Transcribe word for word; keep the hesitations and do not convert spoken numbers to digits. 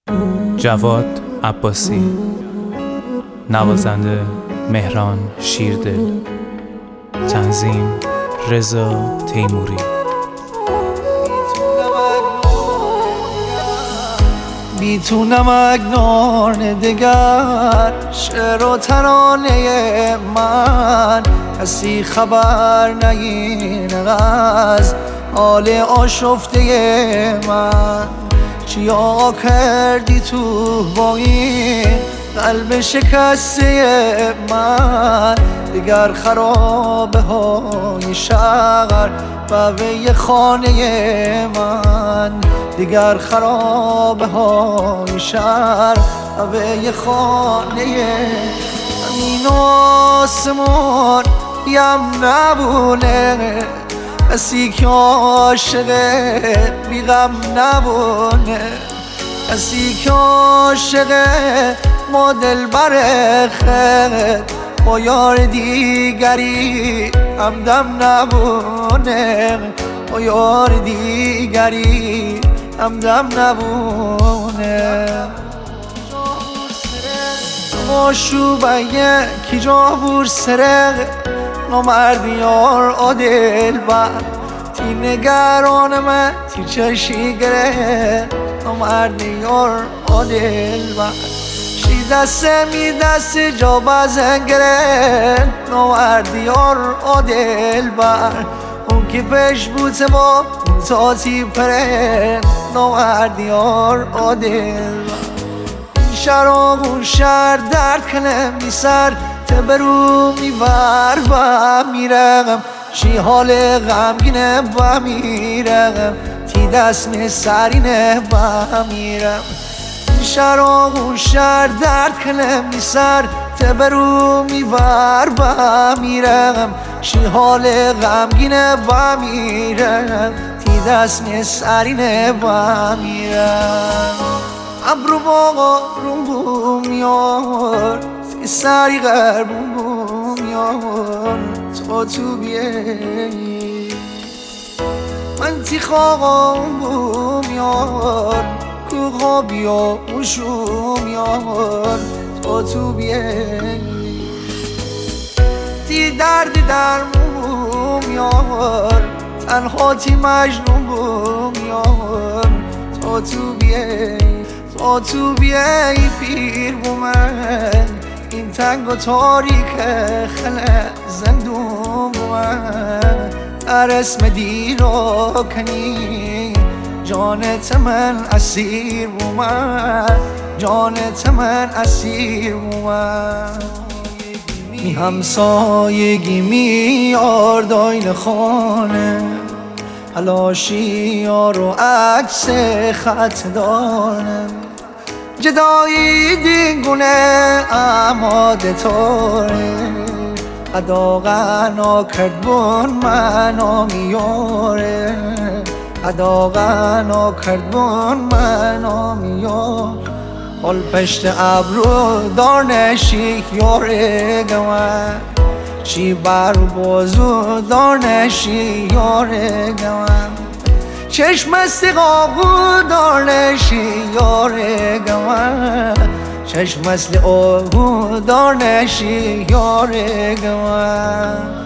جواد عباسی، نوازنده مهران شیردل، تنظیم رضا تیموری. میتونم اگنان دگر شعر و ترانه من کسی خبر نگیره از حال آشفته من. چیا کردی تو با این قلب شکسته من؟ دیگر خرابه های شهر و وی خانه من، دیگر خرابه های شهر و وی خانه همین آسمان یم نبونه، کسی که عاشقه بی غم نبونه، کسی که عاشقه ما دلبر خیر با یار دیگری همدم نبونه، با یار دیگری همدم نبونه. ماشوبه کی جا بور سرق نامردی یار آدل بر تی نگران من تی چشی گره نامردی یار آدل بر شی دسته می دست جا بزن گره نامردی یار آدل بر اون که پش بوته با تا تی پره نامردی یار آدل بر این شراب اون شهر درد کنه می سر تبرو میبر و میرم شی حال غمگینه و میرم تی دست می سرینه و میرم این شراب اون شهر درد کنه می سر تبرو میبر و میرم شی حال غمگینه و میرم تی دست می سرینه و میرم. ابرو باقا روم بوم یار سری غربون بوم یار تا تو بیایی من تی خواقم بوم یار کوها بیا موشوم یار تا تو بیایی تی دردی در بوم یار تنها تی مجنون بوم یار تا تو بیایی تا تو بیایی پیر بومن این تنگ و تاریک خلق زندون بومن در اسم دیرا کنی جانت من اسیر بومن جانت من اسیر بومن. می همسایگی می آرداین خانه حلاشی یار و عکس خط دانه جدایی دیگونه اماده تاره ادا غنا کرد بون منو میاره ادا غنا کرد بون منو میاره حال پشت ابرو دارنشی یاره گوان چی بر بازو دارنشی یاره گوان چشم استقاقو دارنشی یاره گوان چشم مثل آهو دارنشی یاره گوان.